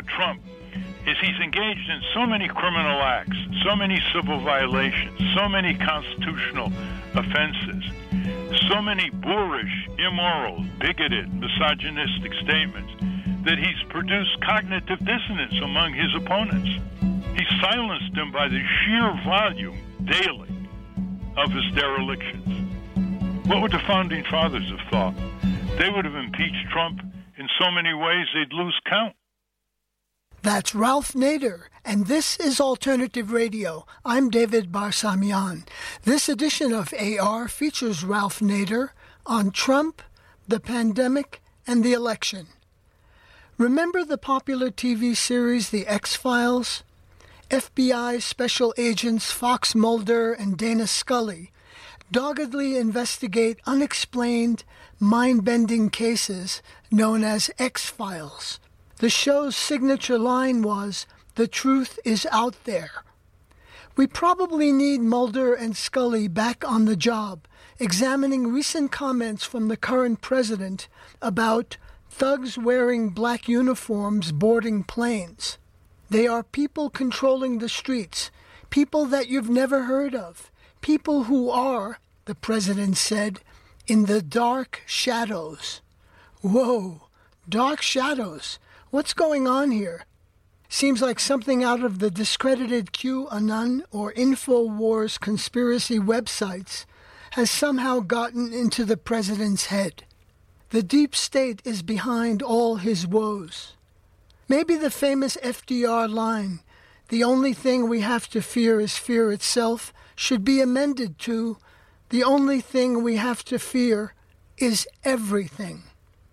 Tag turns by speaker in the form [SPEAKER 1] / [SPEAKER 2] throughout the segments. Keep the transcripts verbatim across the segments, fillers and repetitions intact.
[SPEAKER 1] with Trump is he's engaged in so many criminal acts, so many civil violations, so many constitutional offenses, so many boorish, immoral, bigoted, misogynistic statements that he's produced cognitive dissonance among his opponents. He's silenced them by the sheer volume daily of his derelictions. What would the Founding Fathers have thought? They would have impeached Trump in so many ways they'd lose count.
[SPEAKER 2] That's Ralph Nader, and this is Alternative Radio. I'm David Barsamian. This edition of A R features Ralph Nader on Trump, the pandemic, and the election. Remember the popular T V series The X-Files? F B I special agents Fox Mulder and Dana Scully doggedly investigate unexplained, mind-bending cases known as X-Files. The show's signature line was, "The truth is out there." We probably need Mulder and Scully back on the job, examining recent comments from the current president about thugs wearing black uniforms boarding planes. They are people controlling the streets, people that you've never heard of, people who are, the president said, in the dark shadows. Whoa, dark shadows. What's going on here? Seems like something out of the discredited QAnon or InfoWars conspiracy websites has somehow gotten into the president's head. The deep state is behind all his woes. Maybe the famous F D R line, "The only thing we have to fear is fear itself," should be amended to, "The only thing we have to fear is everything."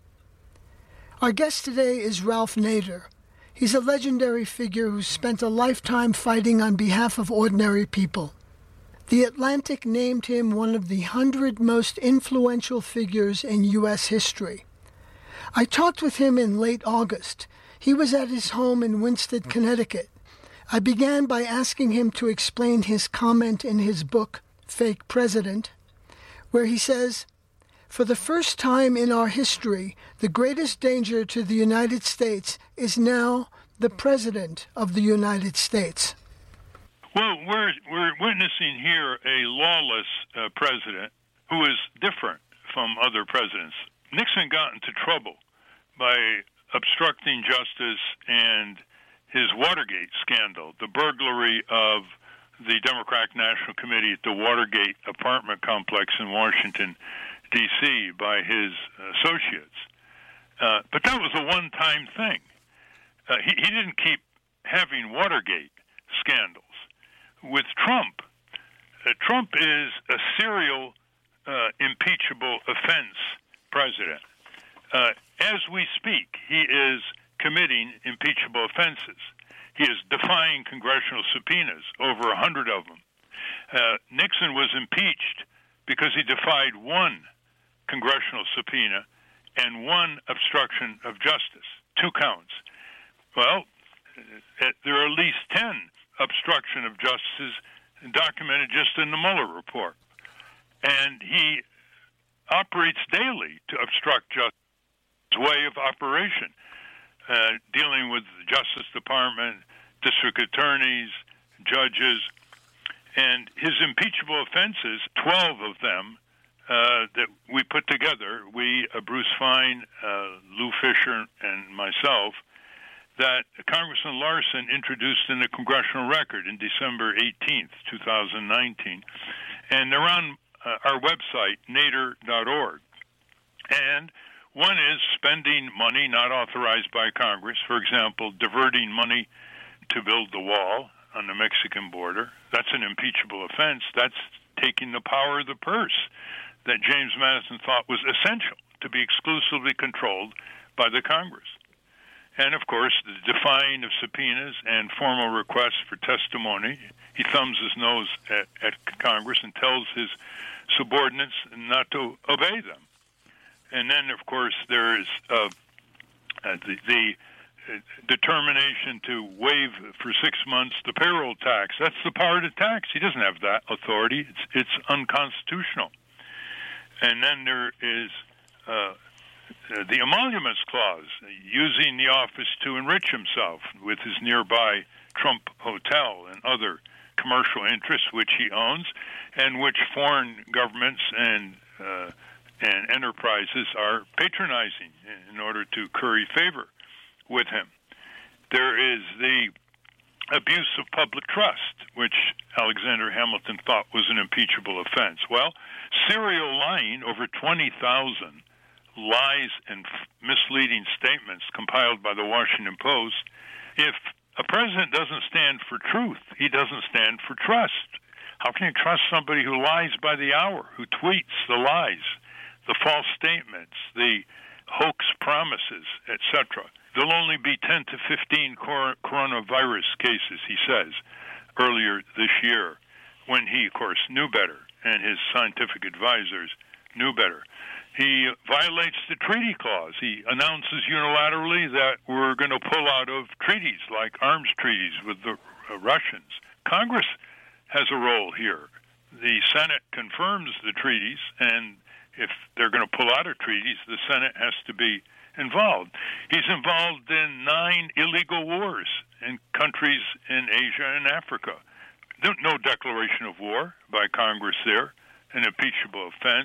[SPEAKER 2] Our guest today is Ralph Nader. He's a legendary figure who spent a lifetime fighting on behalf of ordinary people. The Atlantic named him one of the hundred most influential figures in U S history. I talked with him in late August. He was at his home in Winston, Connecticut. I began by asking him to explain his comment in his book, Fake President, where he says, "For the first time in our history, the greatest danger to the United States is now the President of the United States."
[SPEAKER 1] Well, we're we're witnessing here a lawless uh, president who is different from other presidents. Nixon got into trouble by obstructing justice and his Watergate scandal, the burglary of the Democratic National Committee at the Watergate apartment complex in Washington, D C by his associates. Uh, but that was a one-time thing. Uh, he, he didn't keep having Watergate scandals. With Trump, uh, Trump is a serial uh, impeachable offense president. Uh, as we speak, he is committing impeachable offenses. He is defying congressional subpoenas, over a hundred of them. Uh, Nixon was impeached because he defied one congressional subpoena and one obstruction of justice, two counts. Well, uh, there are at least ten obstruction of justice documented just in the Mueller report. And he operates daily to obstruct justice. His way of operation, uh, dealing with the Justice Department, district attorneys, judges, and his impeachable offenses, twelve of them uh, that we put together, we, uh, Bruce Fein, uh, Lou Fisher, and myself, that Congressman Larson introduced in the Congressional Record in December eighteenth, twenty nineteen. And they're on uh, our website, nader dot org. And one is spending money not authorized by Congress, for example, diverting money to build the wall on the Mexican border. That's an impeachable offense. That's taking the power of the purse that James Madison thought was essential to be exclusively controlled by the Congress. And, of course, the defying of subpoenas and formal requests for testimony. He thumbs his nose at, at Congress and tells his subordinates not to obey them. And then, of course, there is uh, uh, the, the uh, determination to waive for six months the payroll tax. That's the power to tax. He doesn't have that authority. It's, it's unconstitutional. And then there is uh, uh, the emoluments clause, using the office to enrich himself with his nearby Trump Hotel and other commercial interests which he owns, and which foreign governments and uh, and enterprises are patronizing in order to curry favor with him. There is the abuse of public trust, which Alexander Hamilton thought was an impeachable offense. Well, serial lying, over twenty thousand lies and f- misleading statements compiled by the Washington Post. If a president doesn't stand for truth, he doesn't stand for trust. How can you trust somebody who lies by the hour, who tweets the lies, the false statements, the hoax promises, et cetera? There'll only be ten to fifteen cor- coronavirus cases, he says, earlier this year, when he, of course, knew better, and his scientific advisors knew better. He violates the treaty clause. He announces unilaterally that we're going to pull out of treaties like arms treaties with the uh, Russians. Congress has a role here. The Senate confirms the treaties, and if they're going to pull out of treaties, the Senate has to be involved. He's involved in nine illegal wars in countries in Asia and Africa. No declaration of war by Congress there, an impeachable offense.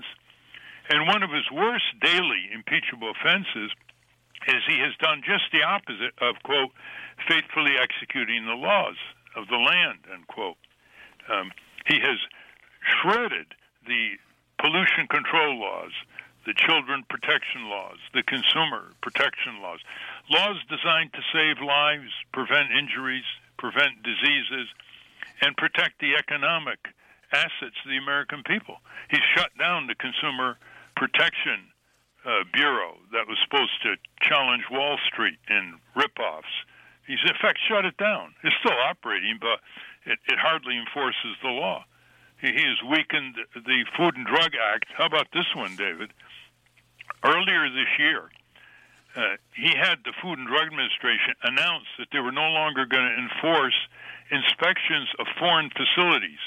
[SPEAKER 1] And one of his worst daily impeachable offenses is he has done just the opposite of, quote, faithfully executing the laws of the land, end quote. Um, he has shredded the pollution control laws, the children protection laws, the consumer protection laws, laws designed to save lives, prevent injuries, prevent diseases, and protect the economic assets of the American people. He shut down the Consumer Protection uh, Bureau that was supposed to challenge Wall Street and rip-offs. He's, in fact, shut it down. It's still operating, but it, it hardly enforces the law. He, he has weakened the Food and Drug Act. How about this one, David? Earlier this year, uh, he had the Food and Drug Administration announce that they were no longer going to enforce inspections of foreign facilities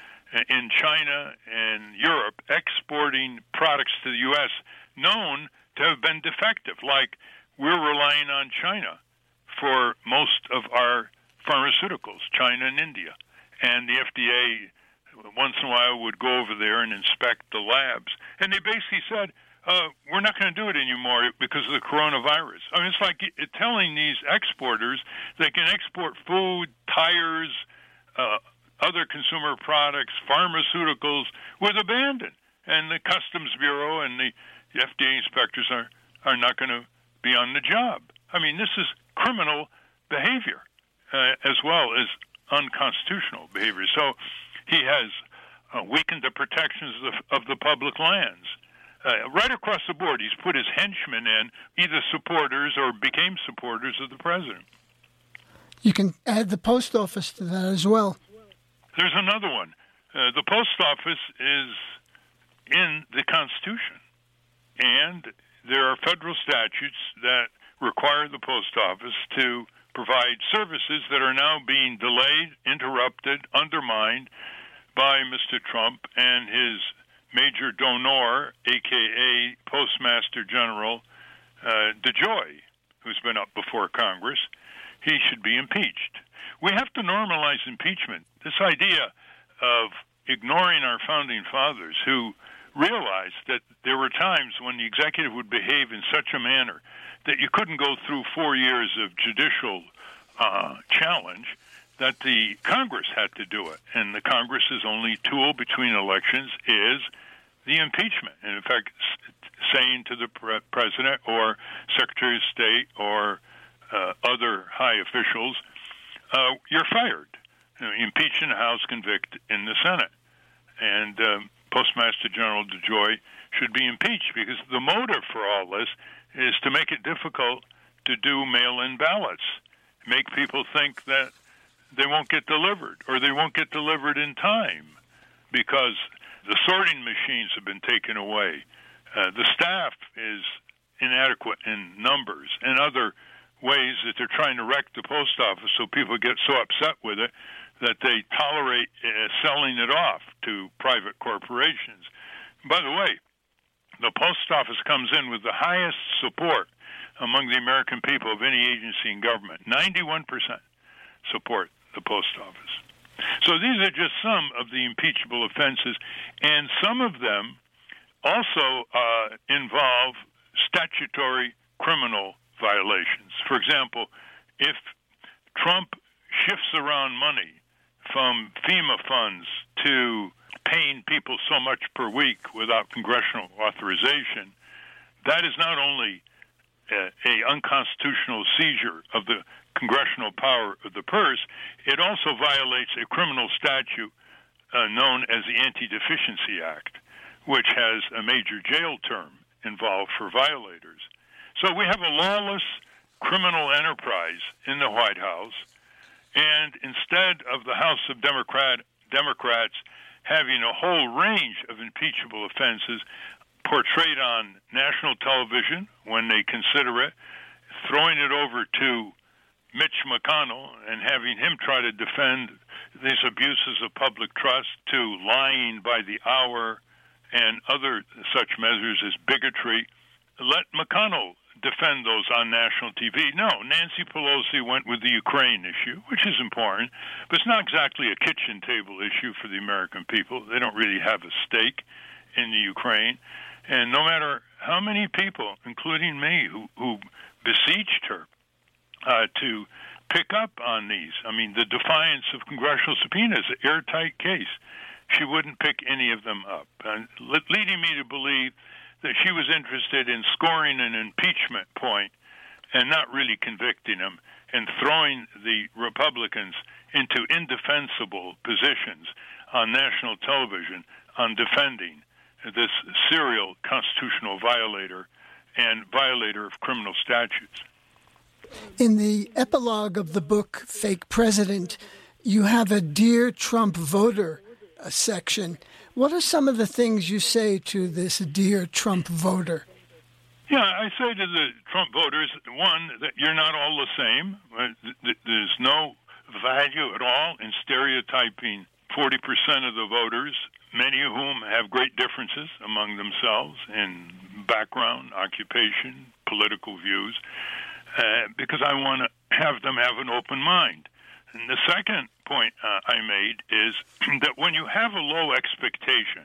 [SPEAKER 1] in China and Europe exporting products to the U S known to have been defective, like we're relying on China for most of our pharmaceuticals, China and India. And the F D A once in a while would go over there and inspect the labs. And they basically said, uh, we're not going to do it anymore because of the coronavirus. I mean, it's like telling these exporters they can export food, tires, uh, other consumer products, pharmaceuticals, with abandon. And the Customs Bureau and the F D A inspectors are, are not going to be on the job. I mean, this is criminal behavior uh, as well as unconstitutional behavior. So he has uh, weakened the protections of the, of the public lands. Uh, right across the board, he's put his henchmen in, either supporters or became supporters of the president.
[SPEAKER 2] You can add the post office to that as well.
[SPEAKER 1] There's another one. Uh, the post office is in the Constitution, and there are federal statutes that require the post office to provide services that are now being delayed, interrupted, undermined by Mister Trump and his major donor, a k a. Postmaster General uh, DeJoy, who's been up before Congress. He should be impeached. We have to normalize impeachment. This idea of ignoring our founding fathers who realized that there were times when the executive would behave in such a manner that you couldn't go through four years of judicial uh, challenge, that the Congress had to do it. And the Congress's only tool between elections is the impeachment. And in fact, saying to the pre- president or Secretary of State or uh, other high officials, uh, you're fired. You know, impeach in the House, convict in the Senate. And um, Postmaster General DeJoy should be impeached because the motive for all this is to make it difficult to do mail-in ballots, make people think that they won't get delivered or they won't get delivered in time because the sorting machines have been taken away. Uh, the staff is inadequate in numbers and other ways that they're trying to wreck the post office so people get so upset with it that they tolerate uh, selling it off to private corporations. By the way, the post office comes in with the highest support among the American people of any agency in government. ninety-one percent support the post office. So these are just some of the impeachable offenses, and some of them also uh, involve statutory criminal violations. For example, if Trump shifts around money from FEMA funds to paying people so much per week without congressional authorization, that is not only a, a unconstitutional seizure of the congressional power of the purse, it also violates a criminal statute uh, known as the Anti-Deficiency Act, which has a major jail term involved for violators. So we have a lawless criminal enterprise in the White House, and instead of the House of Democrat, Democrats having a whole range of impeachable offenses portrayed on national television when they consider it, throwing it over to Mitch McConnell and having him try to defend these abuses of public trust, to lying by the hour and other such measures as bigotry. Let McConnell defend those on national T V. No, Nancy Pelosi went with the Ukraine issue, which is important, but it's not exactly a kitchen table issue for the American people. They don't really have a stake in the Ukraine. And no matter how many people, including me, who, who beseeched her uh, to pick up on these, I mean, the defiance of congressional subpoenas, an airtight case, she wouldn't pick any of them up, and leading me to believe that she was interested in scoring an impeachment point and not really convicting him and throwing the Republicans into indefensible positions on national television on defending this serial constitutional violator and violator of criminal statutes.
[SPEAKER 2] In the epilogue of the book, Fake President, you have a Dear Trump Voter uh, section. What are some of the things you say to this Dear Trump voter?
[SPEAKER 1] Yeah, I say to the Trump voters, one, that you're not all the same. There's no value at all in stereotyping forty percent of the voters, many of whom have great differences among themselves in background, occupation, political views, uh, because I want to have them have an open mind. And the second point uh, I made is that when you have a low expectation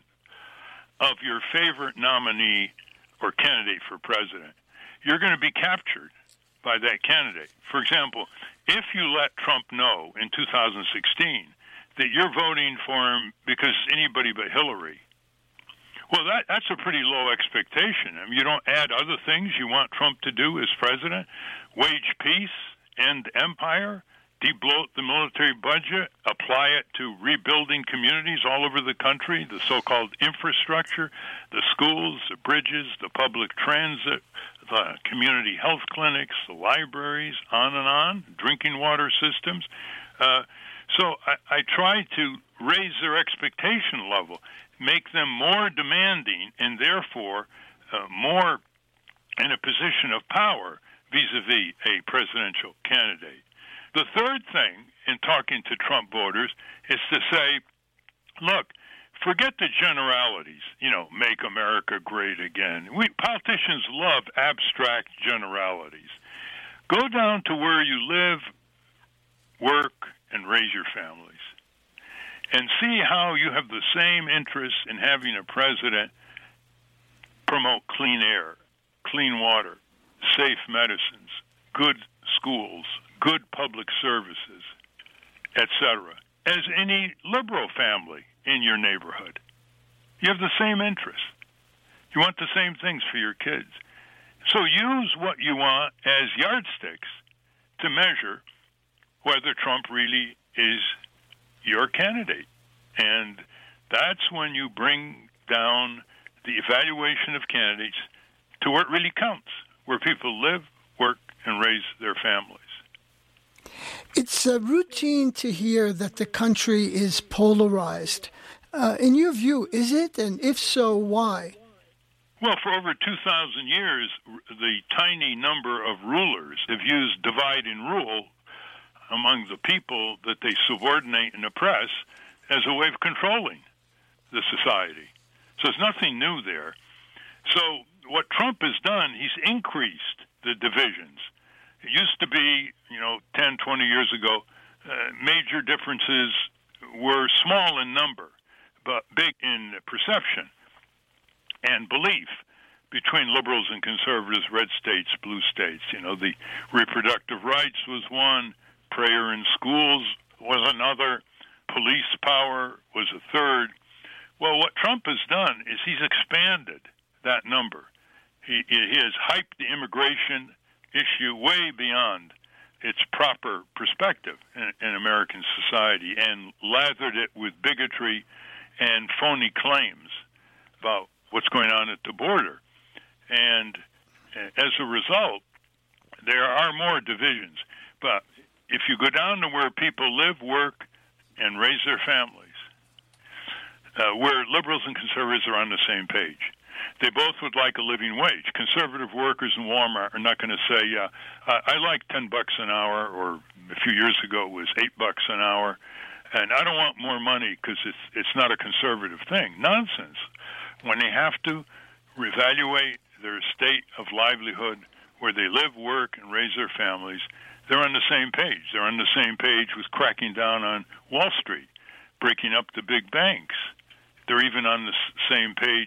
[SPEAKER 1] of your favorite nominee or candidate for president, you're going to be captured by that candidate. For example, if you let Trump know in two thousand sixteen that you're voting for him because anybody but Hillary, well, that, that's a pretty low expectation. I mean, you don't add other things you want Trump to do as president: wage peace, end empire, de-bloat the military budget, apply it to rebuilding communities all over the country, the so-called infrastructure, the schools, the bridges, the public transit, the community health clinics, the libraries, on and on, drinking water systems. Uh, so I, I try to raise their expectation level, make them more demanding, and therefore uh, more in a position of power vis-a-vis a presidential candidate. The third thing in talking to Trump voters is to say, look, forget the generalities, you know, make America great again. We politicians love abstract generalities. Go down to where you live, work, and raise your families, and see how you have the same interest in having a president promote clean air, clean water, safe medicines, good schools, good public services, et cetera, as any liberal family in your neighborhood. You have the same interests. You want the same things for your kids. So use what you want as yardsticks to measure whether Trump really is your candidate. And that's when you bring down the evaluation of candidates to where it really counts, where people live, work, and raise their families.
[SPEAKER 2] It's uh, routine to hear that the country is polarized. Uh, in your view, is it? And if so, why?
[SPEAKER 1] Well, for over two thousand years, the tiny number of rulers have used divide and rule among the people that they subordinate and oppress as a way of controlling the society. So there's nothing new there. So what Trump has done, he's increased the divisions. It used to be, you know, ten, twenty years ago, uh, major differences were small in number, but big in perception and belief between liberals and conservatives, red states, blue states. You know, the reproductive rights was one, prayer in schools was another, police power was a third. Well, what Trump has done is he's expanded that number. He, he has hyped the immigration issue way beyond its proper perspective in, in American society and lathered it with bigotry and phony claims about what's going on at the border. And as a result, there are more divisions. But if you go down to where people live, work, and raise their families, uh, where liberals and conservatives are on the same page, they both would like a living wage. Conservative workers in Walmart are not going to say, yeah, I, I like ten bucks an hour, or a few years ago it was eight bucks an hour, and I don't want more money because it's, it's not a conservative thing. Nonsense. When they have to reevaluate their state of livelihood, where they live, work, and raise their families, they're on the same page. They're on the same page with cracking down on Wall Street, breaking up the big banks. They're even on the same page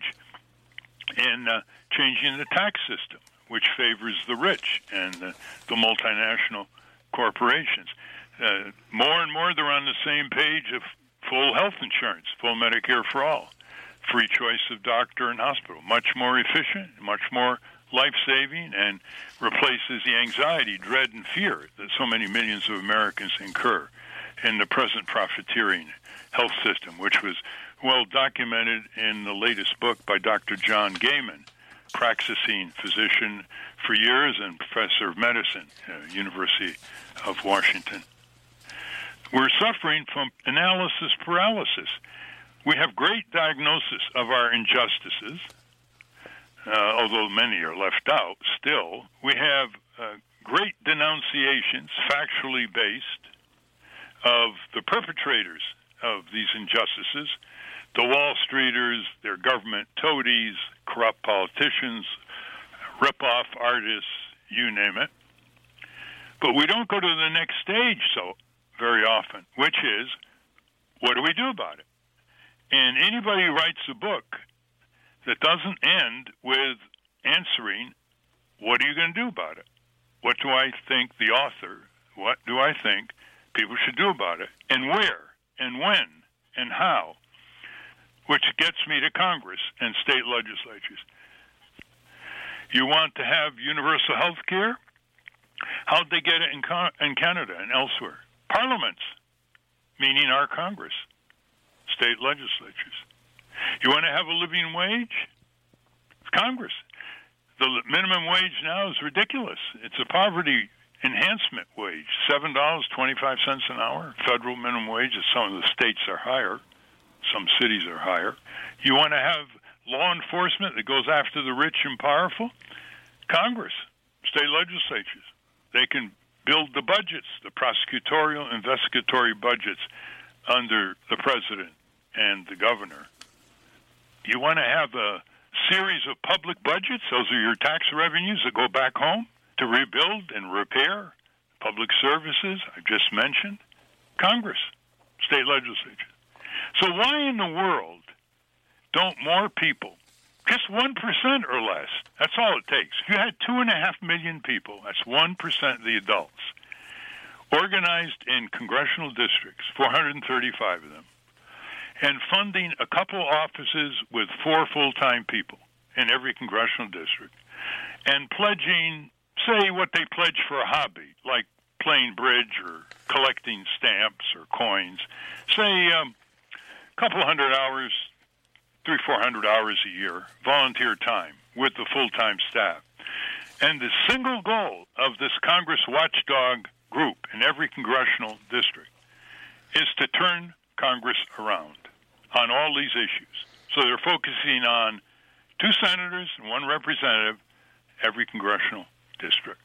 [SPEAKER 1] in uh, changing the tax system, which favors the rich and uh, the multinational corporations. Uh, more and more, they're on the same page of full health insurance, full Medicare for all, free choice of doctor and hospital, much more efficient, much more life-saving, and replaces the anxiety, dread, and fear that so many millions of Americans incur in the present profiteering health system, which was well documented in the latest book by Doctor John Gaiman, practicing physician for years and professor of medicine at the University of Washington. We're suffering from analysis paralysis. We have great diagnosis of our injustices, uh, although many are left out still. We have uh, great denunciations, factually based, of the perpetrators of these injustices, the Wall Streeters, their government toadies, corrupt politicians, rip-off artists, you name it. But we don't go to the next stage so very often, which is, what do we do about it? And anybody who writes a book that doesn't end with answering, what are you going to do about it? What do I think the author, what do I think people should do about it? And where? And when? And how? Which gets me to Congress and state legislatures. You want to have universal health care? How'd they get it in, Con- in Canada and elsewhere? Parliaments, meaning our Congress, state legislatures. You want to have a living wage? Congress. The minimum wage now is ridiculous. It's a poverty enhancement wage, seven dollars and twenty-five cents an hour. Federal minimum wage, some of the states are higher. Some cities are higher. You want to have law enforcement that goes after the rich and powerful? Congress, state legislatures. They can build the budgets, the prosecutorial, investigatory budgets under the president and the governor. You want to have a series of public budgets? Those are your tax revenues that go back home to rebuild and repair public services I just mentioned. Congress, state legislatures. So why in the world don't more people, just one percent or less, that's all it takes. If you had two point five million people, that's one percent of the adults, organized in congressional districts, four hundred thirty-five of them, and funding a couple offices with four full-time people in every congressional district, and pledging, say, what they pledge for a hobby, like playing bridge or collecting stamps or coins, say um, a couple hundred hours, three, four hundred hours a year, volunteer time with the full-time staff. And the single goal of this Congress watchdog group in every congressional district is to turn Congress around on all these issues. So they're focusing on two senators and one representative every congressional district.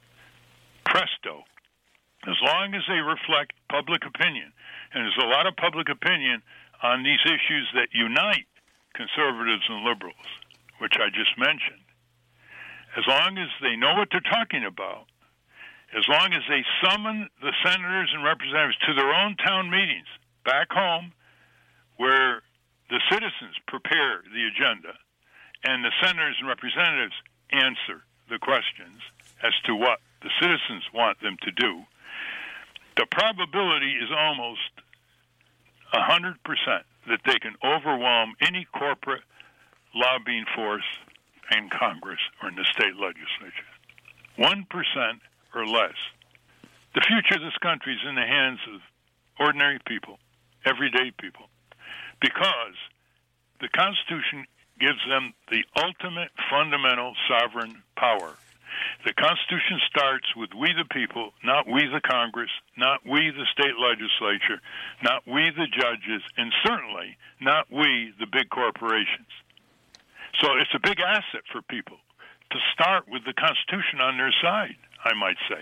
[SPEAKER 1] Presto. As long as they reflect public opinion, and there's a lot of public opinion on these issues that unite conservatives and liberals, which I just mentioned, as long as they know what they're talking about, as long as they summon the senators and representatives to their own town meetings back home where the citizens prepare the agenda and the senators and representatives answer the questions as to what the citizens want them to do, the probability is almost one hundred percent that they can overwhelm any corporate lobbying force in Congress or in the state legislature. one percent or less. The future of this country is in the hands of ordinary people, everyday people, because the Constitution gives them the ultimate fundamental sovereign power. The Constitution starts with we the people, not we the Congress, not we the state legislature, not we the judges, and certainly not we the big corporations. So it's a big asset for people to start with the Constitution on their side, I might say.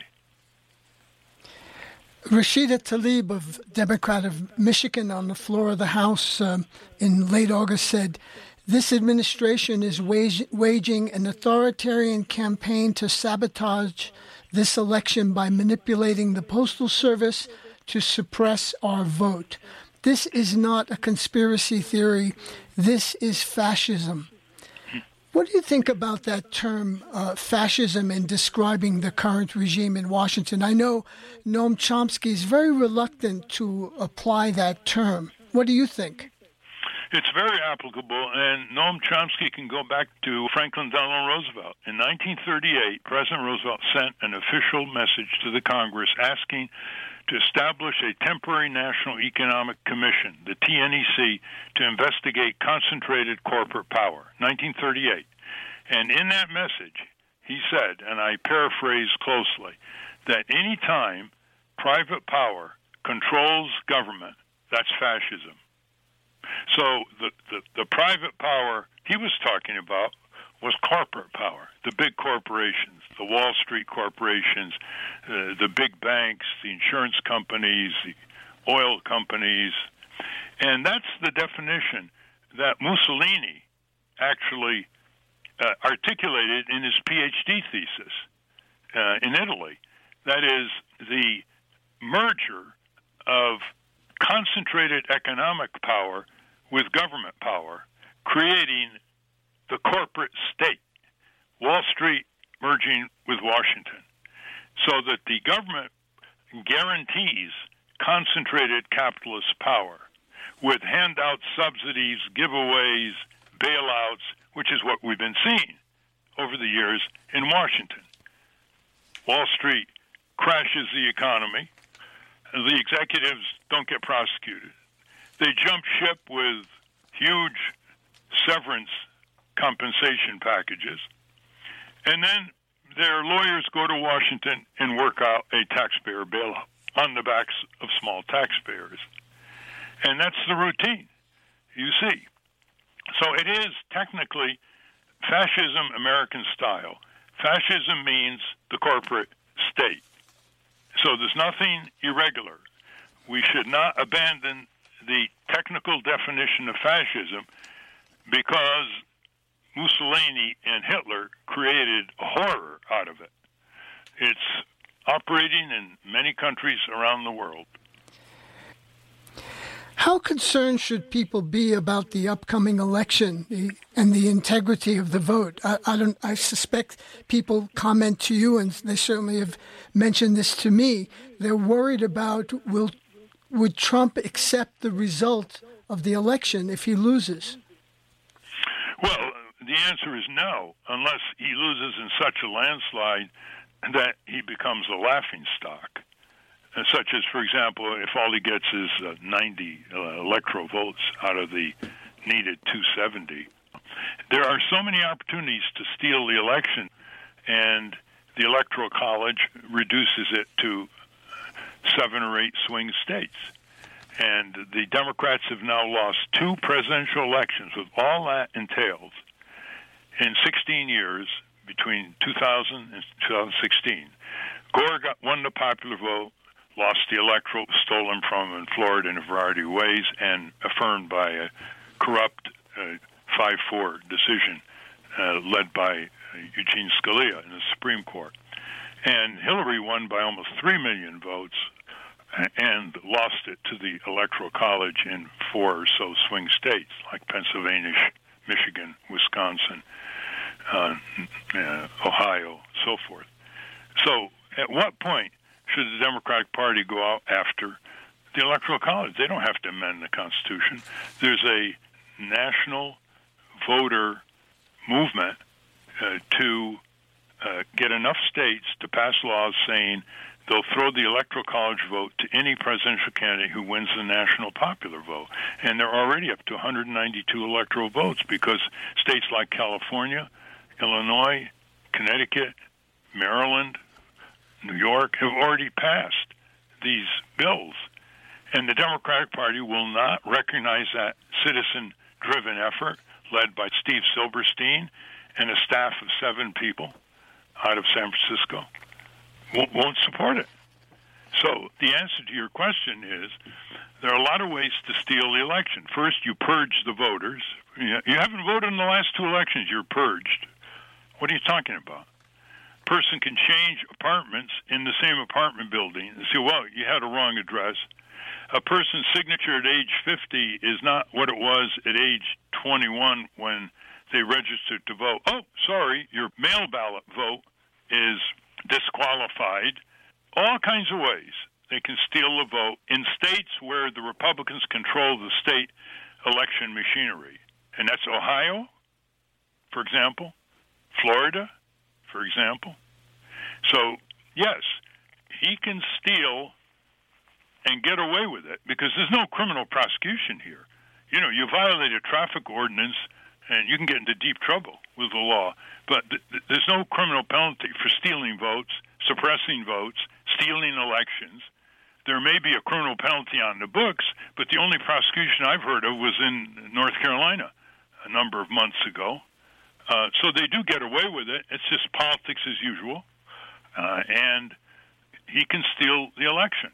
[SPEAKER 2] Rashida Tlaib of Democrat of Michigan on the floor of the House um, in late August said, this administration is wage, waging an authoritarian campaign to sabotage this election by manipulating the Postal Service to suppress our vote. This is not a conspiracy theory. This is fascism. What do you think about that term, uh, fascism, in describing the current regime in Washington? I know Noam Chomsky is very reluctant to apply that term. What do you think?
[SPEAKER 1] It's very applicable, and Noam Chomsky can go back to Franklin Delano Roosevelt. In nineteen thirty-eight, President Roosevelt sent an official message to the Congress asking to establish a temporary National Economic Commission, the T N E C, to investigate concentrated corporate power, nineteen thirty-eight. And in that message, he said, and I paraphrase closely, that any time private power controls government, that's fascism. So the, the, the private power he was talking about was corporate power, the big corporations, the Wall Street corporations, uh, the big banks, the insurance companies, the oil companies. And that's the definition that Mussolini actually uh, articulated in his PhD thesis uh, in Italy. That is the merger of concentrated economic power with government power, creating the corporate state, Wall Street merging with Washington, so that the government guarantees concentrated capitalist power with handouts, subsidies, giveaways, bailouts, which is what we've been seeing over the years in Washington. Wall Street crashes the economy. The executives don't get prosecuted. They jump ship with huge severance compensation packages, and then their lawyers go to Washington and work out a taxpayer bailout on the backs of small taxpayers. And that's the routine, you see. So it is technically fascism American style. Fascism means the corporate state. So there's nothing irregular. We should not abandon the technical definition of fascism because Mussolini and Hitler created a horror out of it. It's operating in many countries around the world.
[SPEAKER 2] How concerned should people be about the upcoming election and the integrity of the vote? I, I don't. I suspect people comment to you, and they certainly have mentioned this to me. They're worried about will would Trump accept the result of the election if he loses?
[SPEAKER 1] Well, the answer is no, unless he loses in such a landslide that he becomes a laughingstock. Uh, such as, for example, if all he gets is uh, ninety uh, electoral votes out of the needed two seventy. There are so many opportunities to steal the election, and the Electoral College reduces it to seven or eight swing states. And the Democrats have now lost two presidential elections with all that entails in sixteen years between two thousand and two thousand sixteen. Gore got won the popular vote, lost the electoral, stolen from in Florida in a variety of ways, and affirmed by a corrupt uh, five four decision uh, led by uh, Eugene Scalia in the Supreme Court. And Hillary won by almost three million votes and lost it to the Electoral College in four or so swing states, like Pennsylvania, Michigan, Wisconsin, uh, uh, Ohio, so forth. So at what point should the Democratic Party go out after the Electoral College? They don't have to amend the Constitution. There's a national voter movement uh, to uh, get enough states to pass laws saying they'll throw the Electoral College vote to any presidential candidate who wins the national popular vote. And they're already up to one hundred ninety-two electoral votes because states like California, Illinois, Connecticut, Maryland, New York have already passed these bills. And the Democratic Party will not recognize that citizen-driven effort led by Steve Silberstein and a staff of seven people out of San Francisco. Won't support it. So the answer to your question is there are a lot of ways to steal the election. First, you purge the voters. You haven't voted in the last two elections. You're purged. What are you talking about? Person can change apartments in the same apartment building and say, well, you had a wrong address. A person's signature at age fifty is not what it was at age twenty-one when they registered to vote. Oh, sorry, your mail ballot vote is disqualified. All kinds of ways they can steal the vote in states where the Republicans control the state election machinery. And that's Ohio, for example, Florida, for example. So, yes, he can steal and get away with it because there's no criminal prosecution here. You know, you violate a traffic ordinance and you can get into deep trouble with the law. But th- th- there's no criminal penalty for stealing votes, suppressing votes, stealing elections. There may be a criminal penalty on the books, but the only prosecution I've heard of was in North Carolina a number of months ago. Uh, so they do get away with it. It's just politics as usual. Uh, and he can steal the election.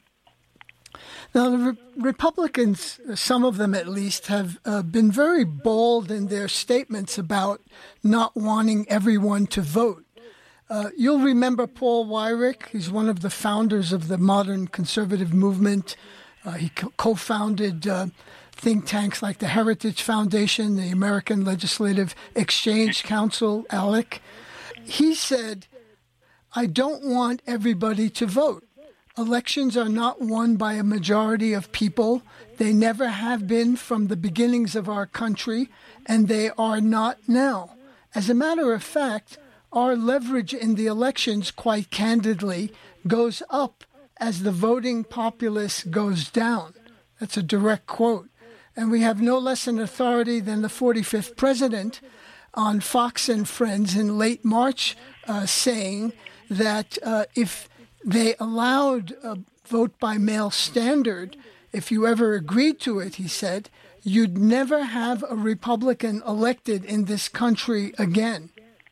[SPEAKER 2] Now, the Re- Republicans, some of them at least, have uh, been very bold in their statements about not wanting everyone to vote. Uh, you'll remember Paul Weyrich. He's one of the founders of the modern conservative movement. Uh, he co- co-founded uh, think tanks like the Heritage Foundation, the American Legislative Exchange Council, ALEC. He said, I don't want everybody to vote. Elections are not won by a majority of people. They never have been from the beginnings of our country, and they are not now. As a matter of fact, our leverage in the elections, quite candidly, goes up as the voting populace goes down. That's a direct quote. And we have no less an authority than the forty-fifth president on Fox and Friends in late March uh, saying that uh, if they allowed a vote by mail standard, if you ever agreed to it, he said, you'd never have a Republican elected in this country again.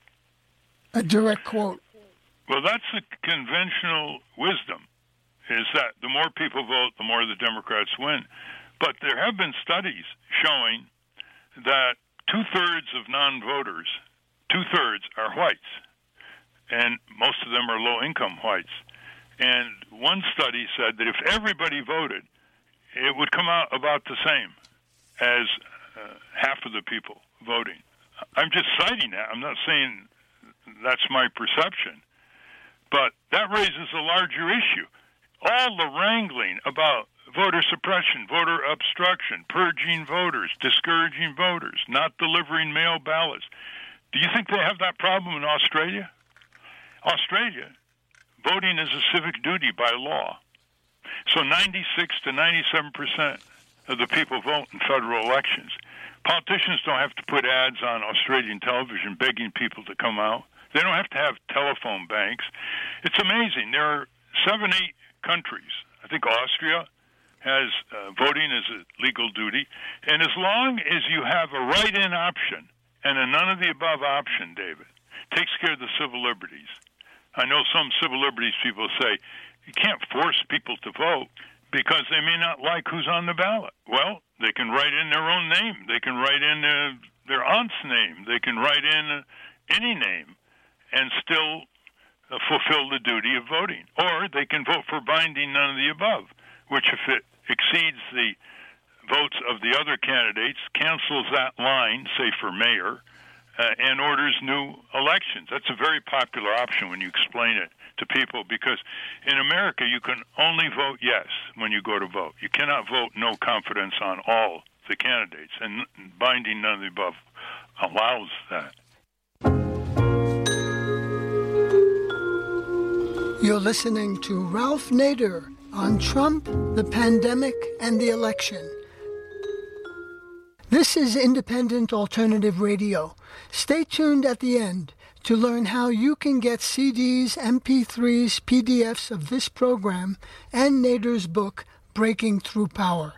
[SPEAKER 2] A direct quote.
[SPEAKER 1] Well, that's the conventional wisdom, is that the more people vote, the more the Democrats win. But there have been studies showing that two-thirds of non-voters, two-thirds are whites, and most of them are low-income whites. And one study said that if everybody voted, it would come out about the same as uh, half of the people voting. I'm just citing that. I'm not saying that's my perception. But that raises a larger issue. All the wrangling about voter suppression, voter obstruction, purging voters, discouraging voters, not delivering mail ballots. Do you think they have that problem in Australia? Australia, voting is a civic duty by law. So ninety-six to ninety-seven percent of the people vote in federal elections. Politicians don't have to put ads on Australian television begging people to come out. They don't have to have telephone banks. It's amazing. There are seven, eight countries. I think Austria has uh, voting as a legal duty. And as long as you have a write-in option and a none-of-the-above option, David, takes care of the civil liberties. I know some civil liberties people say you can't force people to vote because they may not like who's on the ballot. Well, they can write in their own name. They can write in uh, their aunt's name. They can write in any name and still uh, fulfill the duty of voting. Or they can vote for binding none of the above, which if it exceeds the votes of the other candidates, cancels that line, say for mayor, uh, and orders new elections. That's a very popular option when you explain it to people, because in America you can only vote yes when you go to vote. You cannot vote no confidence on all the candidates, and binding none of the above allows that.
[SPEAKER 2] You're listening to Ralph Nader on Trump, the pandemic, and the election. This is Independent Alternative Radio. Stay tuned at the end to learn how you can get C Ds, M P threes, P D Fs of this program and Nader's book, Breaking Through Power.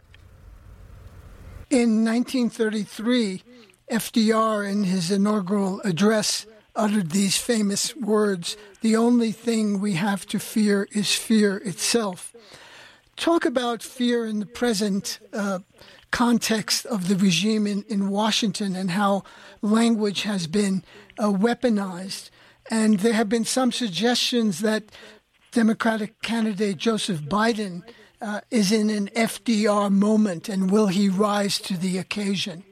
[SPEAKER 2] In nineteen thirty-three, F D R, in his inaugural address, uttered these famous words, "The only thing we have to fear is fear itself." Talk about fear in the present uh, context of the regime in, in Washington and how language has been uh, weaponized. And there have been some suggestions that Democratic candidate Joseph Biden uh, is in an F D R moment, and will he rise to the occasion?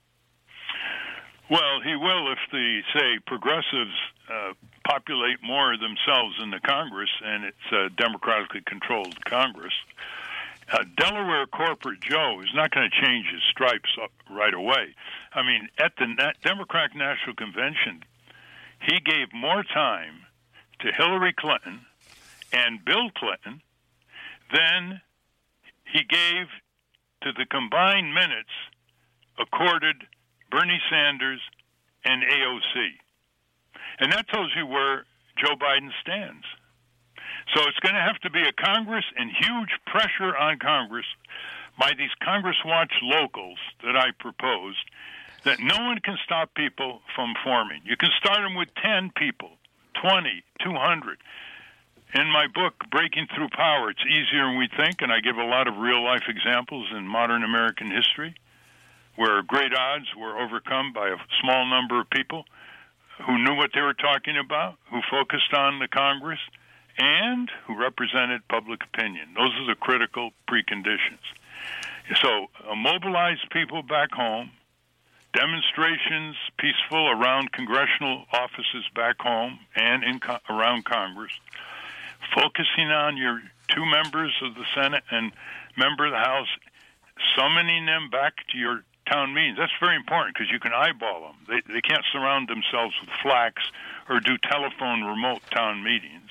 [SPEAKER 1] Well, he will if the, say, progressives uh, populate more themselves in the Congress, and it's a democratically controlled Congress. Uh, Delaware corporate Joe is not going to change his stripes up right away. I mean, at the Na- Democratic National Convention, he gave more time to Hillary Clinton and Bill Clinton than he gave to the combined minutes accorded Bernie Sanders and A O C. And that tells you where Joe Biden stands. So it's going to have to be a Congress and huge pressure on Congress by these Congress Watch locals that I proposed, that no one can stop people from forming. You can start them with ten people, twenty, two hundred. In my book, Breaking Through Power, it's easier than we think, and I give a lot of real-life examples in modern American history where great odds were overcome by a small number of people who knew what they were talking about, who focused on the Congress, and who represented public opinion. Those are the critical preconditions. So uh, mobilize people back home, demonstrations peaceful around congressional offices back home and in co- around Congress, focusing on your two members of the Senate and member of the House, summoning them back to your town meetings. That's very important because you can eyeball them. They, they can't surround themselves with flax or do telephone remote town meetings.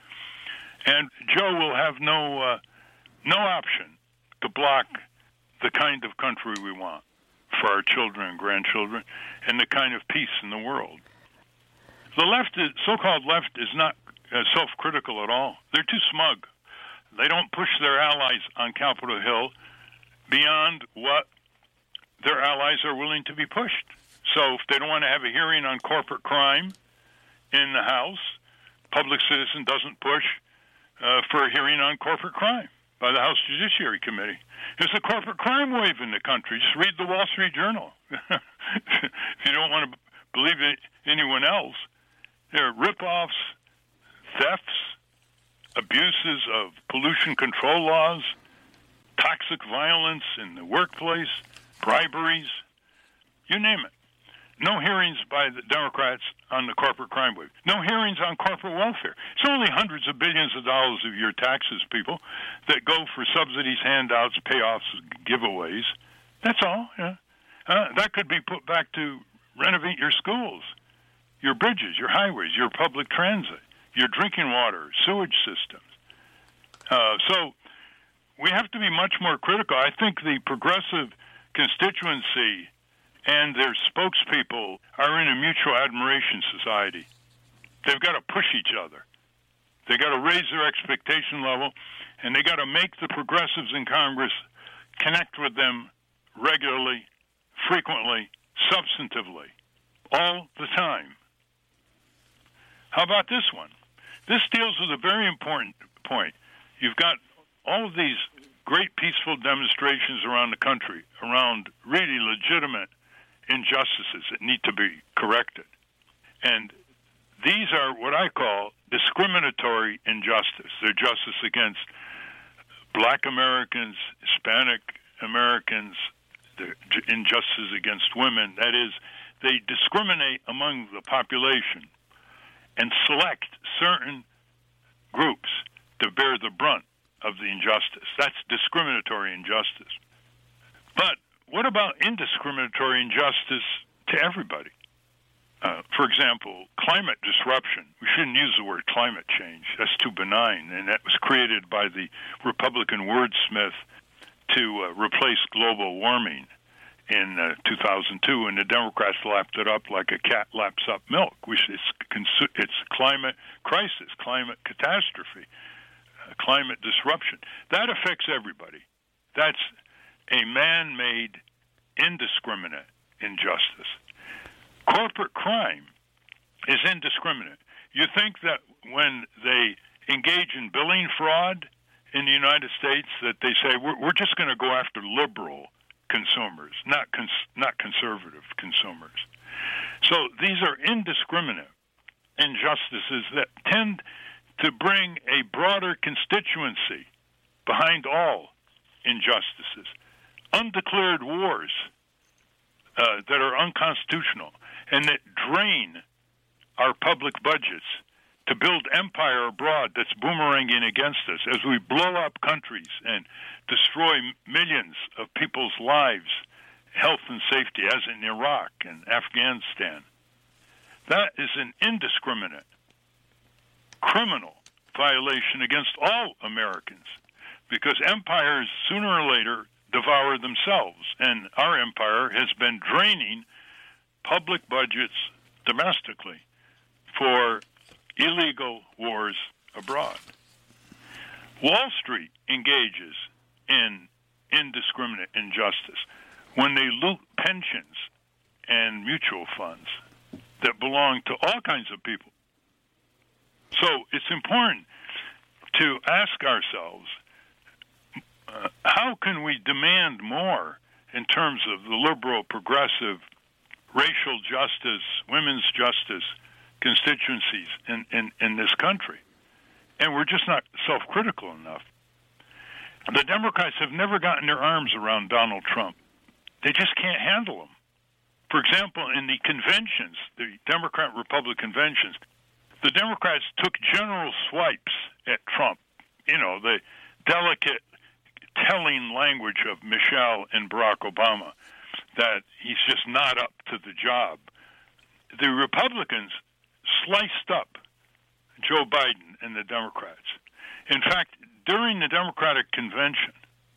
[SPEAKER 1] And Joe will have no uh, no option to block the kind of country we want for our children and grandchildren and the kind of peace in the world. The left, is, so-called left, is not uh, self-critical at all. They're too smug. They don't push their allies on Capitol Hill beyond what their allies are willing to be pushed. So if they don't want to have a hearing on corporate crime in the House, Public Citizen doesn't push uh, for a hearing on corporate crime by the House Judiciary Committee. There's a corporate crime wave in the country. Just read the Wall Street Journal. If you don't want to believe it, anyone else, there are rip-offs, thefts, abuses of pollution control laws, toxic violence in the workplace, briberies, you name it. No hearings by the Democrats on the corporate crime wave. No hearings on corporate welfare. It's only hundreds of billions of dollars of your taxes, people, that go for subsidies, handouts, payoffs, giveaways. That's all. Yeah. Uh, that could be put back to renovate your schools, your bridges, your highways, your public transit, your drinking water, sewage systems. Uh, so we have to be much more critical. I think the progressive constituency and their spokespeople are in a mutual admiration society. They've got to push each other. They've got to raise their expectation level, and they've got to make the progressives in Congress connect with them regularly, frequently, substantively, all the time. How about this one? This deals with a very important point. You've got all of these great peaceful demonstrations around the country, around really legitimate injustices that need to be corrected. And these are what I call discriminatory injustice. They're justice against Black Americans, Hispanic Americans, they're injustice against women. That is, they discriminate among the population and select certain groups to bear the brunt of the injustice. That's discriminatory injustice. But what about indiscriminatory injustice to everybody? Uh, for example, climate disruption. We shouldn't use the word climate change. That's too benign, and that was created by the Republican wordsmith to uh, replace global warming in uh, two thousand two, and the Democrats lapped it up like a cat laps up milk, which is consu- it's climate crisis, climate catastrophe, uh, climate disruption. That affects everybody. That's a man-made, indiscriminate injustice. Corporate crime is indiscriminate. You think that when they engage in billing fraud in the United States, that they say, we're, we're just going to go after liberal consumers, not cons- not conservative consumers. So these are indiscriminate injustices that tend to bring a broader constituency behind all injustices. Undeclared wars uh, that are unconstitutional and that drain our public budgets to build empire abroad that's boomeranging against us as we blow up countries and destroy millions of people's lives, health and safety, as in Iraq and Afghanistan. That is an indiscriminate, criminal violation against all Americans, because empires sooner or later devour themselves, and our empire has been draining public budgets domestically for illegal wars abroad. Wall Street engages in indiscriminate injustice when they loot pensions and mutual funds that belong to all kinds of people. So it's important to ask ourselves, uh, how can we demand more in terms of the liberal, progressive, racial justice, women's justice constituencies in, in, in this country? And we're just not self-critical enough. The Democrats have never gotten their arms around Donald Trump. They just can't handle him. For example, in the conventions, the Democrat-Republican conventions, the Democrats took general swipes at Trump. You know, the delicate, telling language of Michelle and Barack Obama, that he's just not up to the job. The Republicans sliced up Joe Biden and the Democrats. In fact, during the Democratic convention,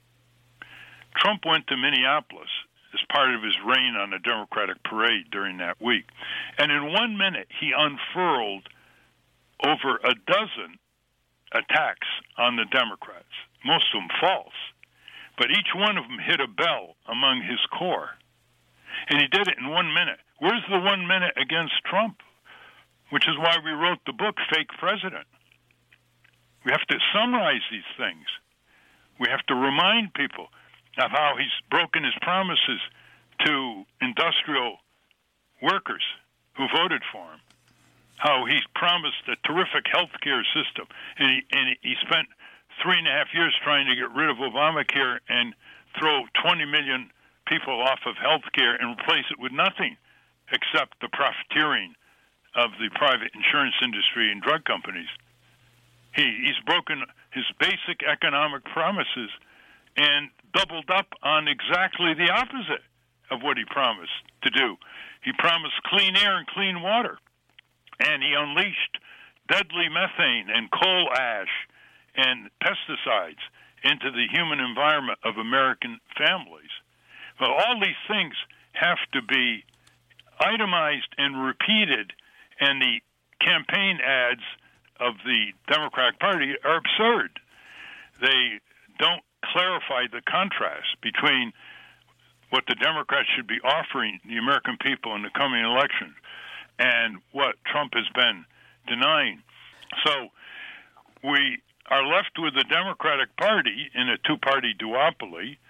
[SPEAKER 1] Trump went to Minneapolis as part of his reign on the Democratic parade during that week. And in one minute, he unfurled over a dozen attacks on the Democrats, most of them false. But each one of them hit a bell among his core. And he did it in one minute. Where's the one minute against Trump? Which is why we wrote the book, Fake President. We have to summarize these things. We have to remind people of how he's broken his promises to industrial workers who voted for him, how he's promised a terrific health care system, and he, and he spent three and a half years trying to get rid of Obamacare and throw twenty million people off of health care and replace it with nothing except the profiteering of the private insurance industry and drug companies. He, he's broken his basic economic promises and doubled up on exactly the opposite of what he promised to do. He promised clean air and clean water, and he unleashed deadly methane and coal ash and pesticides into the human environment of American families. But all these things have to be itemized and repeated, and the campaign ads of the Democratic Party are absurd. They don't clarify the contrast between what the Democrats should be offering the American people in the coming election and what Trump has been denying. So we are left with the Democratic Party in a two-party duopoly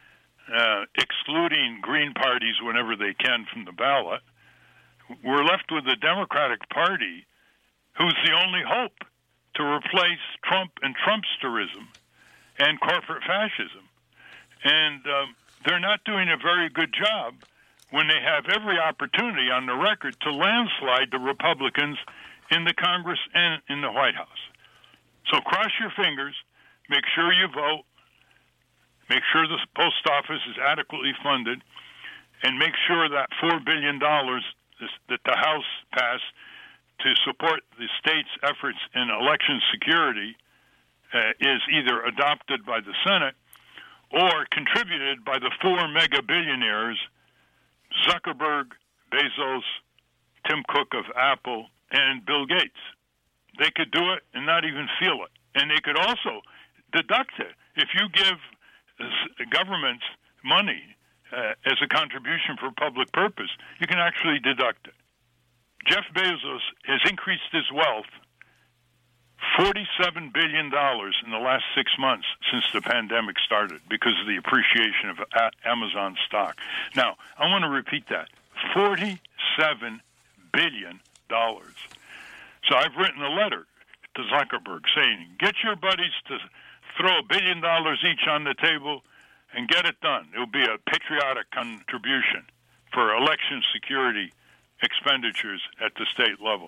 [SPEAKER 1] uh, excluding Green parties whenever they can from the ballot, we're left with a Democratic Party who's the only hope to replace Trump and Trumpsterism and corporate fascism. And um, they're not doing a very good job when they have every opportunity on the record to landslide the Republicans in the Congress and in the White House. So cross your fingers, make sure you vote, make sure the post office is adequately funded, and make sure that four billion dollars that the House passed to support the state's efforts in election security uh, is either adopted by the Senate or contributed by the four mega billionaires, Zuckerberg, Bezos, Tim Cook of Apple, and Bill Gates. They could do it and not even feel it. And they could also deduct it. If you give governments money uh, as a contribution for public purpose, you can actually deduct it. Jeff Bezos has increased his wealth forty-seven billion dollars in the last six months since the pandemic started because of the appreciation of Amazon stock. Now, I want to repeat that, forty-seven billion dollars. So I've written a letter to Zuckerberg saying, get your buddies to throw a billion dollars each on the table and get it done. It will be a patriotic contribution for election security expenditures at the state level.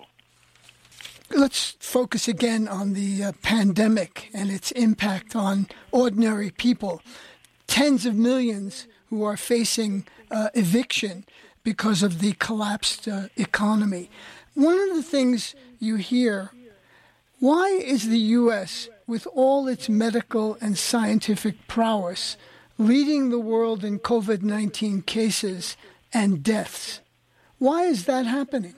[SPEAKER 2] Let's focus again on the uh, pandemic and its impact on ordinary people. Tens of millions who are facing uh, eviction because of the collapsed uh, economy. One of the things you hear, why is the U S, with all its medical and scientific prowess, leading the world in COVID nineteen cases and deaths? Why is that happening?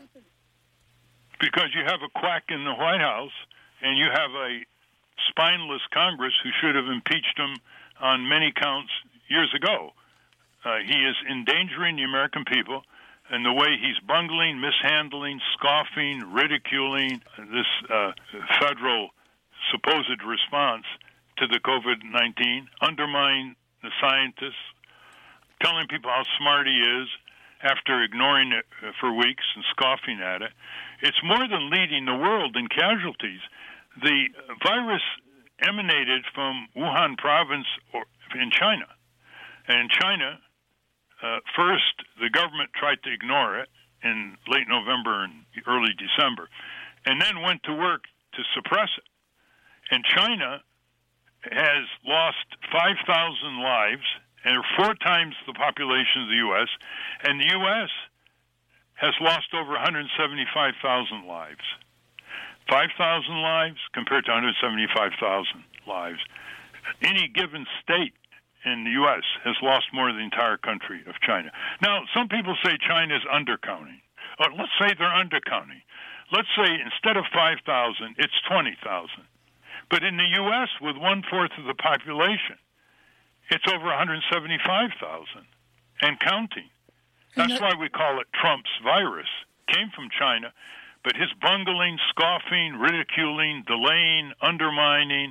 [SPEAKER 1] Because you have a quack in the White House, and you have a spineless Congress who should have impeached him on many counts years ago. Uh, he is endangering the American people, and the way he's bungling, mishandling, scoffing, ridiculing this uh, federal supposed response to the COVID nineteen, undermining the scientists, telling people how smart he is after ignoring it for weeks and scoffing at it. It's more than leading the world in casualties. The virus emanated from Wuhan province or in China. And in China, uh, first, the government tried to ignore it in late November and early December, and then went to work to suppress it. And China has lost five thousand lives, and four times the population of the U S, and the U S has lost over one hundred seventy-five thousand lives. five thousand lives compared to one hundred seventy-five thousand lives. Any given state in the U S has lost more than the entire country of China. Now, some people say China is undercounting. Or let's say they're undercounting. Let's say instead of five thousand, it's twenty thousand. But in the U S, with one-fourth of the population, it's over one hundred seventy-five thousand and counting. That's that, why we call it Trump's virus. Came from China, but his bungling, scoffing, ridiculing, delaying, undermining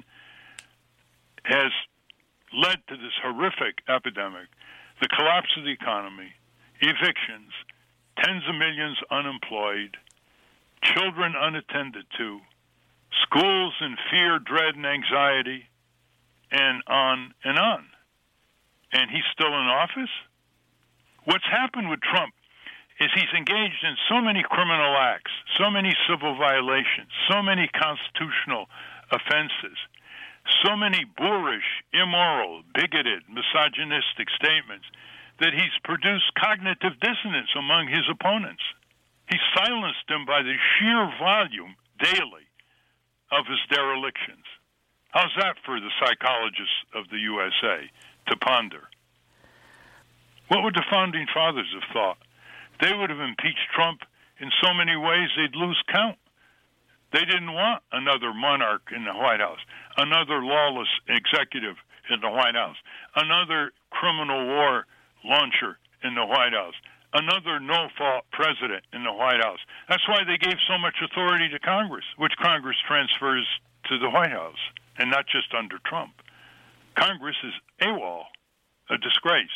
[SPEAKER 1] has led to this horrific epidemic, the collapse of the economy, evictions, tens of millions unemployed, children unattended to, schools in fear, dread, and anxiety, and on and on. And he's still in office? What's happened with Trump is he's engaged in so many criminal acts, so many civil violations, so many constitutional offenses, so many boorish, immoral, bigoted, misogynistic statements that he's produced cognitive dissonance among his opponents. He's silenced them by the sheer volume daily of his derelictions. How's that for the psychologists of the U S A to ponder? What would the founding fathers have thought? They would have impeached Trump in so many ways they'd lose count. They didn't want another monarch in the White House, another lawless executive in the White House, another criminal war launcher in the White House, another no-fault president in the White House. That's why they gave so much authority to Congress, which Congress transfers to the White House, and not just under Trump. Congress is AWOL. a disgrace.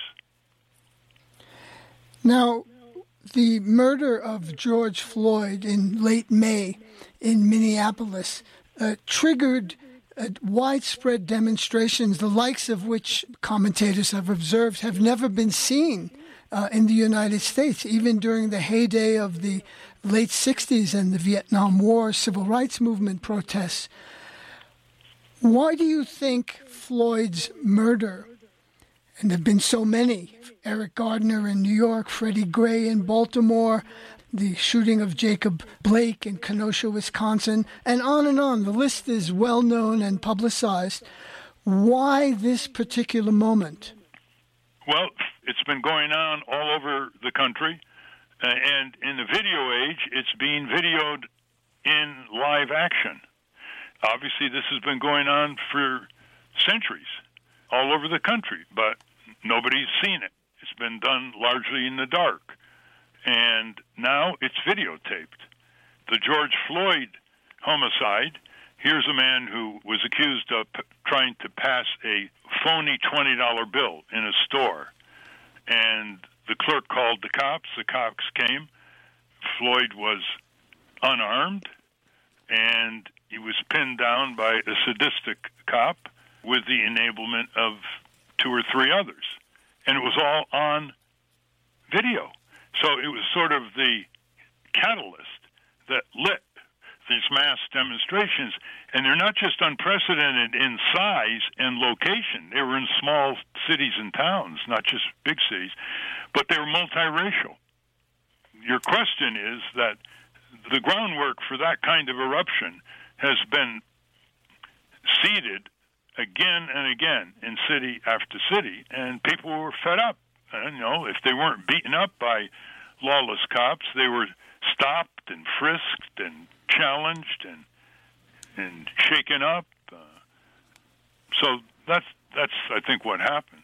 [SPEAKER 2] Now, the murder of George Floyd in late May in Minneapolis uh, triggered uh, widespread demonstrations, the likes of which commentators have observed have never been seen uh, in the United States, even during the heyday of the late sixties and the Vietnam War civil rights movement protests. Why do you think Floyd's murder, and there have been so many, Eric Gardner in New York, Freddie Gray in Baltimore, the shooting of Jacob Blake in Kenosha, Wisconsin, and on and on. The list is well known and publicized. Why this particular moment?
[SPEAKER 1] Well, it's been going on all over the country, uh, and in the video age, it's being videoed in live action. Obviously, this has been going on for centuries all over the country, but nobody's seen it. It's been done largely in the dark. And now it's videotaped. The George Floyd homicide, here's a man who was accused of p- trying to pass a phony twenty dollar bill in a store. And the clerk called the cops. The cops came. Floyd was unarmed, and he was pinned down by a sadistic cop with the enablement of two or three others. And it was all on video. So it was sort of the catalyst that lit these mass demonstrations. And they're not just unprecedented in size and location. They were in small cities and towns, not just big cities, but they were multiracial. Your question is that the groundwork for that kind of eruption has been seeded again and again in city after city, and people were fed up. And, you know, if they weren't beaten up by lawless cops, they were stopped and frisked and challenged and and shaken up. Uh, so that's that's I think what happened.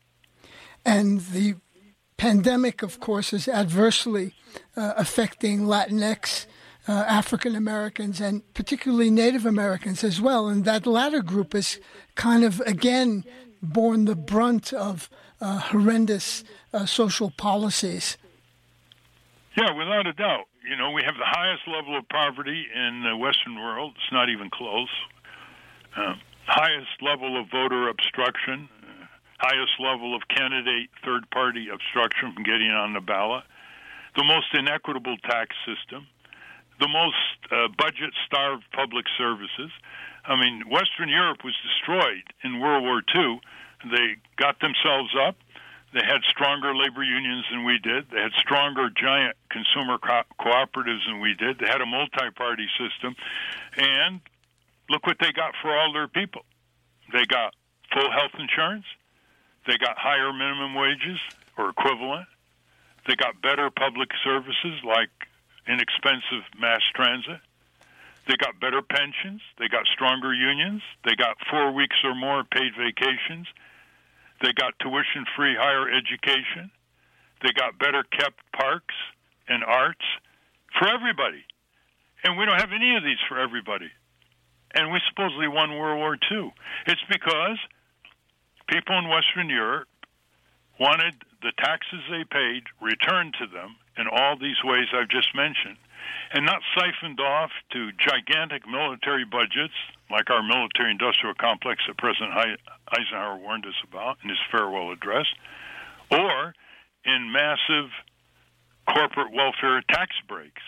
[SPEAKER 2] And the pandemic, of course, is adversely uh, affecting Latinx, uh, African Americans, and particularly Native Americans as well. And that latter group has kind of again borne the brunt of uh, horrendous uh, social policies.
[SPEAKER 1] Yeah, without a doubt. You know, we have the highest level of poverty in the Western world. It's not even close. Uh, highest level of voter obstruction, uh, highest level of candidate third-party obstruction from getting on the ballot, the most inequitable tax system, the most uh, budget-starved public services. I mean, Western Europe was destroyed in World War Two. They got themselves up. They had stronger labor unions than we did. They had stronger giant consumer co- cooperatives than we did. They had a multi-party system. And look what they got for all their people. They got full health insurance. They got higher minimum wages or equivalent. They got better public services like inexpensive mass transit. They got better pensions. They got stronger unions. They got four weeks or more paid vacations. They got tuition-free higher education. They got better-kept parks and arts for everybody. And we don't have any of these for everybody. And we supposedly won World War Two. It's because people in Western Europe wanted the taxes they paid returned to them in all these ways I've just mentioned, and not siphoned off to gigantic military budgets like our military-industrial complex that President Eisenhower warned us about in his farewell address, or in massive corporate welfare tax breaks.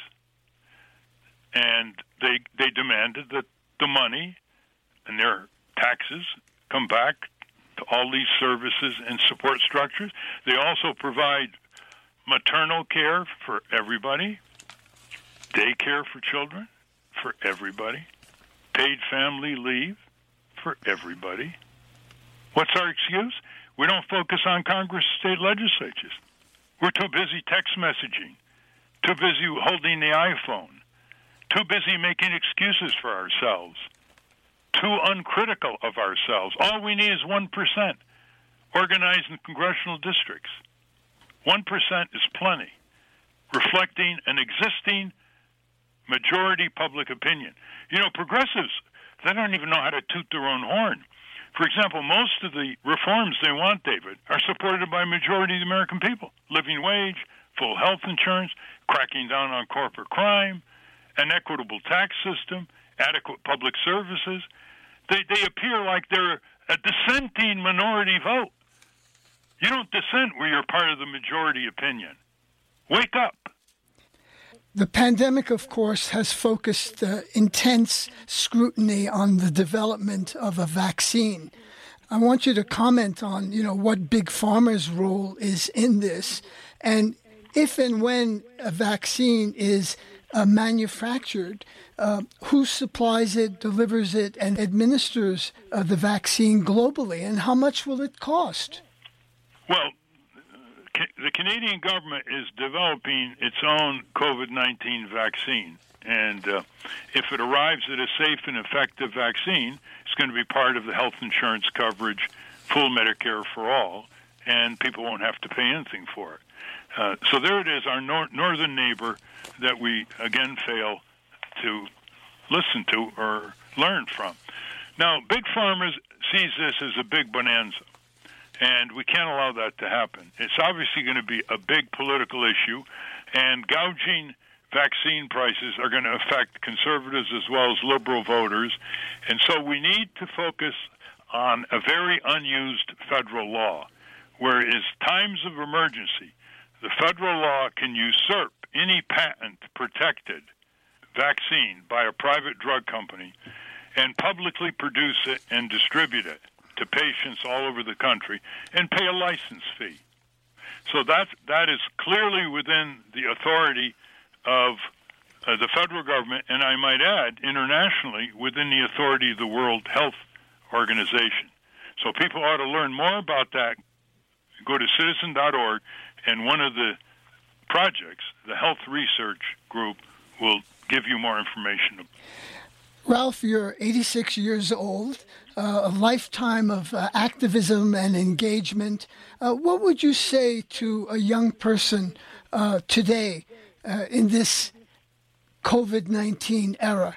[SPEAKER 1] And they they demanded that the money and their taxes come back to all these services and support structures. They also provide maternal care for everybody, daycare for children for everybody, paid family leave for everybody. What's our excuse? We don't focus on Congress and state legislatures. We're too busy text messaging, too busy holding the iPhone, too busy making excuses for ourselves, too uncritical of ourselves. All we need is one percent organized in congressional districts. one percent is plenty, reflecting an existing majority public opinion. You know, progressives, they don't even know how to toot their own horn For example, most of the reforms they want, David, are supported by a majority of the American people. Living wage, full health insurance, cracking down on corporate crime, an equitable tax system, adequate public services. They, they appear like they're a dissenting minority vote. You don't dissent where you're part of the majority opinion. Wake up.
[SPEAKER 2] The pandemic, of course, has focused uh, intense scrutiny on the development of a vaccine. I want you to comment on, you know, what Big Pharma's role is in this, and if and when a vaccine is uh, manufactured, uh, who supplies it, delivers it, and administers uh, the vaccine globally, and how much will it cost?
[SPEAKER 1] Well, the Canadian government is developing its own COVID nineteen vaccine, and uh, if it arrives at a safe and effective vaccine, it's going to be part of the health insurance coverage, full Medicare for all, and people won't have to pay anything for it. Uh, so there it is, our nor- northern neighbor that we, again, fail to listen to or learn from. Now, Big Pharma sees this as a big bonanza, and we can't allow that to happen. It's obviously going to be a big political issue, and gouging vaccine prices are going to affect conservatives as well as liberal voters, and so we need to focus on a very unused federal law, where in times of emergency, the federal law can usurp any patent-protected vaccine by a private drug company and publicly produce it and distribute it to patients all over the country and pay a license fee. So that that is clearly within the authority of uh, the federal government, and I might add, internationally, within the authority of the World Health Organization. So people ought to learn more about that. Go to citizen dot org, and one of the projects, the Health Research Group, will give you more information.
[SPEAKER 2] Ralph, you're eighty-six years old, uh, a lifetime of uh, activism and engagement. Uh, what would you say to a young person uh, today uh, in this COVID nineteen era?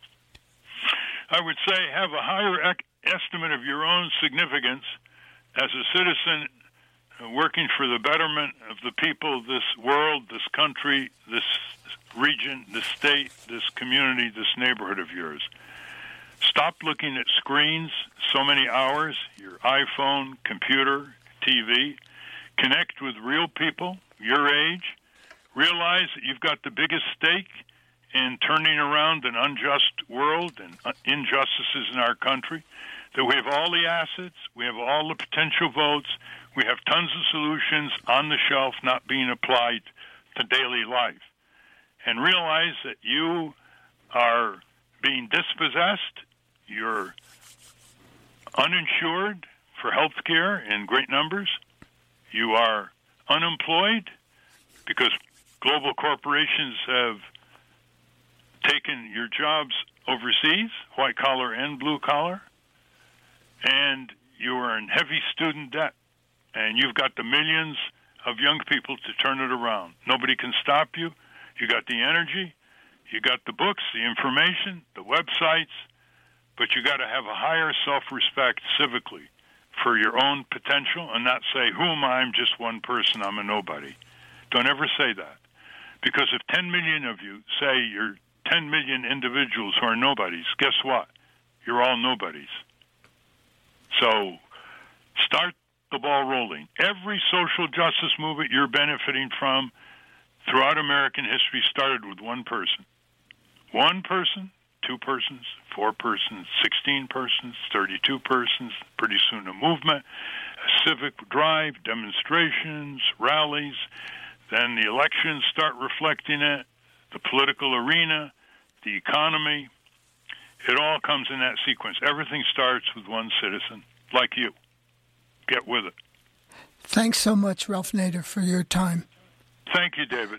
[SPEAKER 1] I would say have a higher ec- estimate of your own significance as a citizen uh, working for the betterment of the people of this world, this country, this region, this state, this community, this neighborhood of yours. Stop looking at screens so many hours, your iPhone, computer, T V. Connect with real people your age. Realize that you've got the biggest stake in turning around an unjust world and injustices in our country, that we have all the assets, we have all the potential votes, we have tons of solutions on the shelf not being applied to daily life. And realize that you are being dispossessed, you're uninsured for health care in great numbers, you are unemployed because global corporations have taken your jobs overseas, white collar and blue collar, and you are in heavy student debt, and you've got the millions of young people to turn it around. Nobody can stop you. You got the energy, you got the books, the information, the websites, but you got to have a higher self-respect civically for your own potential and not say, who am I? I'm just one person. I'm a nobody. Don't ever say that. Because if ten million of you say you're ten million individuals who are nobodies, guess what? You're all nobodies. So start the ball rolling. Every social justice movement you're benefiting from throughout American history started with one person. One person, two persons, four persons, sixteen persons, thirty-two persons, pretty soon a movement, a civic drive, demonstrations, rallies, then the elections start reflecting it, the political arena, the economy. It all comes in that sequence. Everything starts with one citizen, like you. Get with it.
[SPEAKER 2] Thanks so much, Ralph Nader, for your time.
[SPEAKER 1] Thank you, David.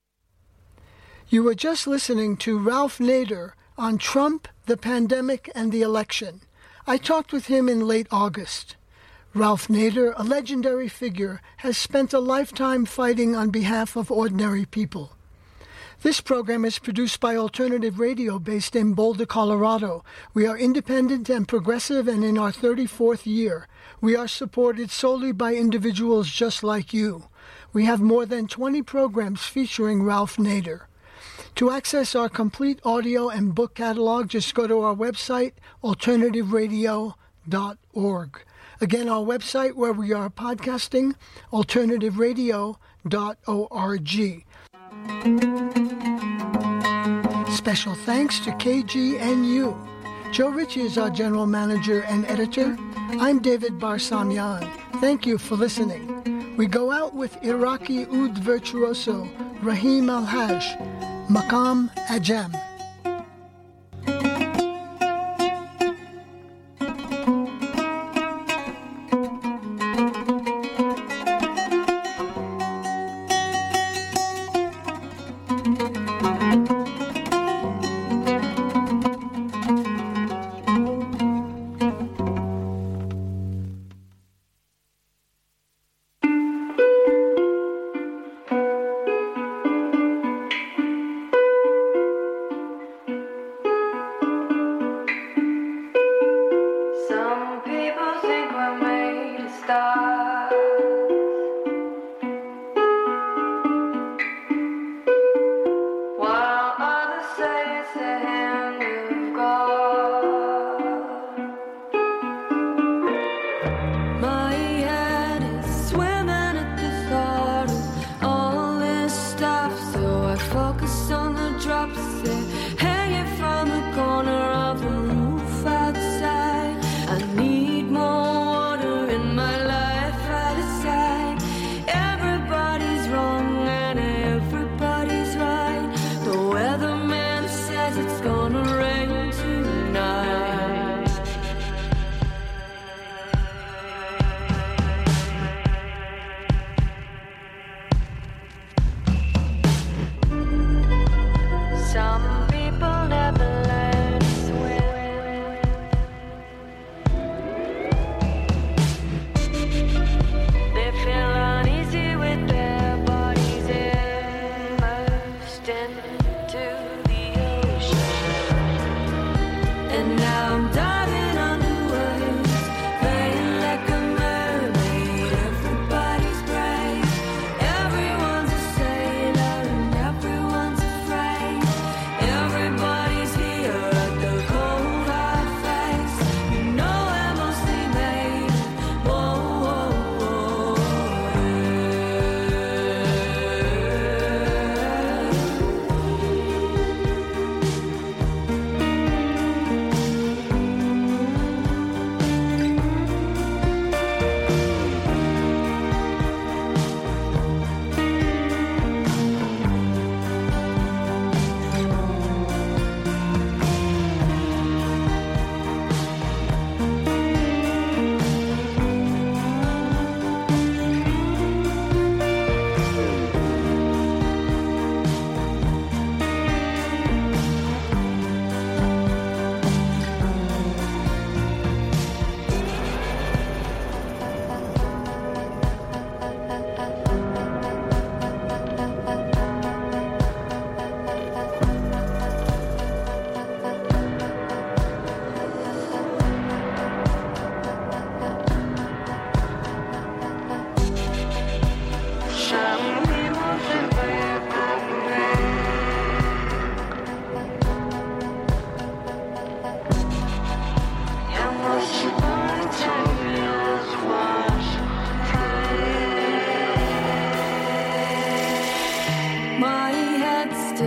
[SPEAKER 2] You were just listening to Ralph Nader on Trump, the pandemic, and the election. I talked with him in late August. Ralph Nader, a legendary figure, has spent a lifetime fighting on behalf of ordinary people. This program is produced by Alternative Radio based in Boulder, Colorado. We are independent and progressive and in our thirty-fourth year. We are supported solely by individuals just like you. We have more than twenty programs featuring Ralph Nader. To access our complete audio and book catalog, just go to our website, alternative radio dot org. Again, our website where we are podcasting, alternative radio dot org. Special thanks to K G N U. Joe Ritchie is our general manager and editor. I'm David Barsamian. Thank you for listening. We go out with Iraqi oud virtuoso Rahim Al-Haj, Maqam Ajam.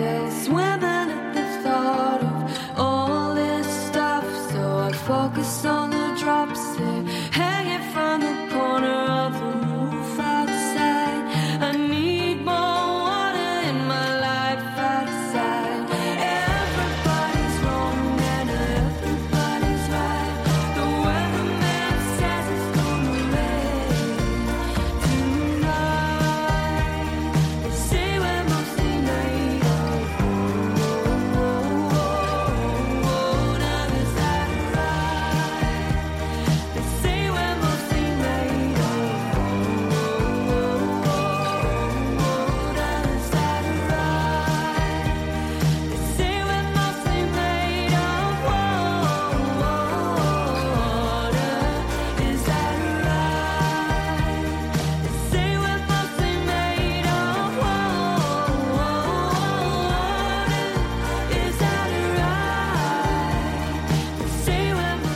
[SPEAKER 3] Focus on